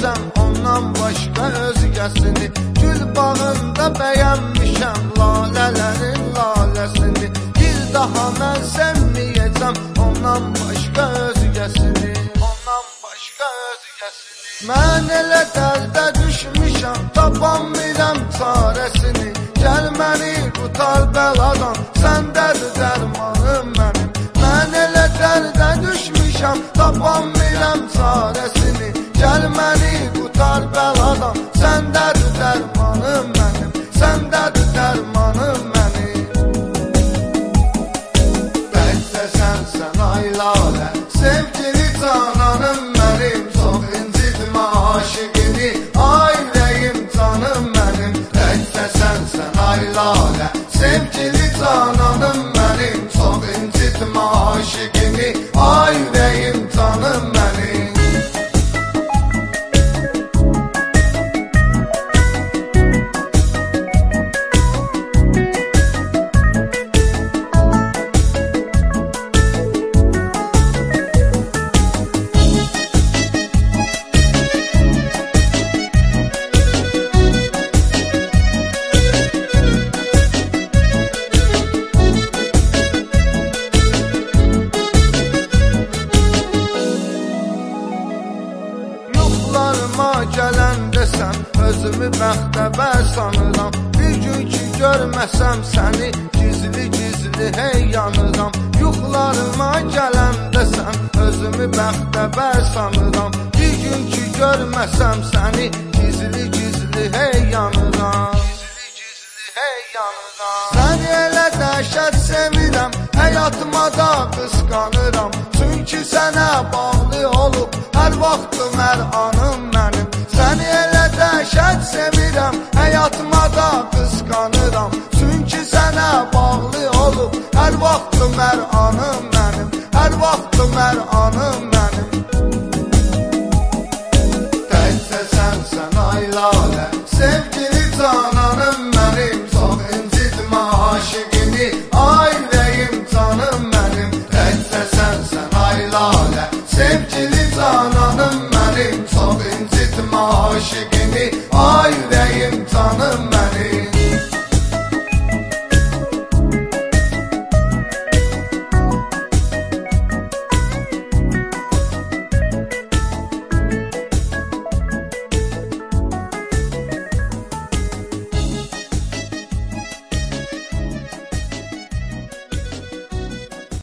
sevməyəcəm ondan başqa özgəsini. Gül bağında bəyənmişəm lalələrin laləsini. Bir daha mən sevməyəcəm ondan başqa özgəsini. Ondan başqa özgəsini. Mən elə dərdə düşmüşəm, tapanmıram çarəsini. Gəl məni qutar bəladan, səndədir dərmanım mənim. Mən elə dərdə düşmüşəm, tapanmıram çarəsini. Gəl məni qutar bəladan, səndədir dərmanım mənim. Səndədir dərmanım mənim. Bəlkə sənsən ay lalə, sevgili cananım mənim. Çox incitmə aşıqini, ay ürəyim canım mənim. Bəlkə sənsən ay lalə, sevgili cananım mənim. Çox incitmə aşıqini, ay ürəyim canım mənim. Yuxularıma gələn desəm, özümü bəxtəbər sanıram. Bir gün ki görməsəm səni, gizli-gizli hey yanıram. Yuxularıma gələn desəm, özümü bəxtəbər sanıram. Bir gün ki görməsəm səni, gizli-gizli hey yanıram. Gizli-gizli hey yanıram. Səni elə dəhşət sevirəm, həyatıma da qısqanıram. Çünki sənə bağlı olub hər vaxtım, hər anım mənim. Səni elə dəhşət sevirəm, həyatıma da qısqanıram. Çünki sənə bağlı olub hər vaxtım, hər anım mənim. Hər vaxtım, hər anım mənim. Təkcə sənsən ay lalə, sevgili cananım mənim. Çox incitmə aşıqini, ay ürəyim canım mənim. Təkcə sənsən ay lalə, sevgili